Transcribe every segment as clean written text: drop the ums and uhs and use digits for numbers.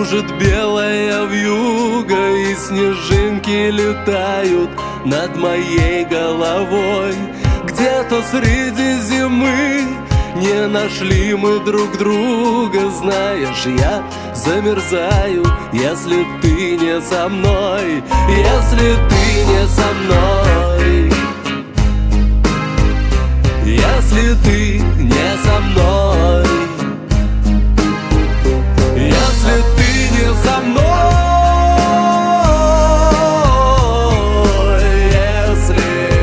Кружит белая вьюга, и снежинки летают над моей головой. Где-то среди зимы не нашли мы друг друга. Знаешь, я замерзаю, если ты не со мной. Если ты не со мной. Если ты не со мной. Если ты не со мной. Если.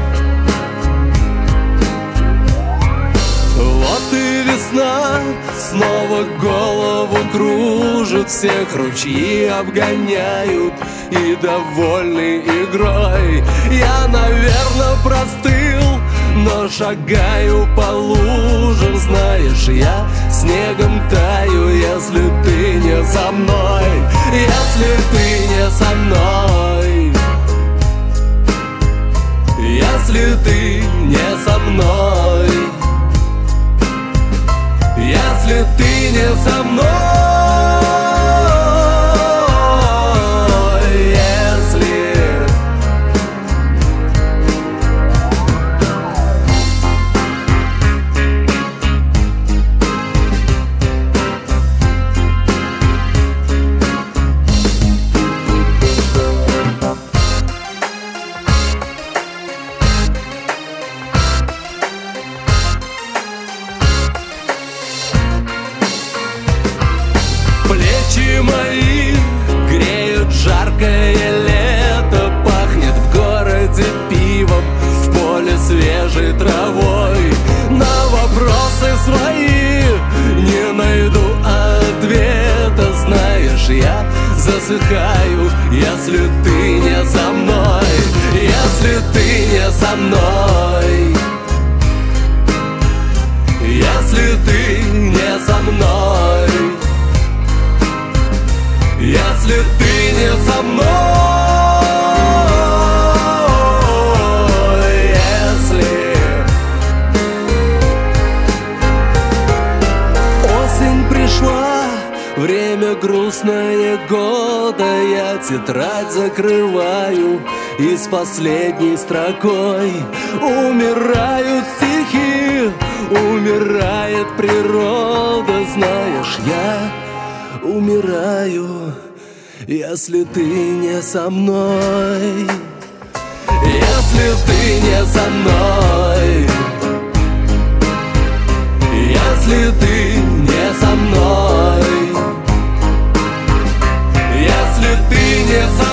Вот и весна снова голову кружит, всех ручьи обгоняют и довольны игрой. Я, наверное, простыл, но шагаю по лужам. Знаешь, я снегом таю, если ты не со мной. Если ты не со мной. Если ты не со мной. Если ты не со мной. Плечи мои греют жаркое лето, пахнет в городе пивом, в поле свежей травой. На вопросы свои не найду ответа. Знаешь, я засыхаю, если ты не со мной. Если ты не со мной. Если ты не со мной. Если ты не со мной. Если. Осень пришла, время грустное года. Я тетрадь закрываю и с последней строкой. Умирают стихи, умирает природа. Знаешь, я умираю, если ты не со мной. Если ты не со мной. Если ты не со мной. Если ты не со мной.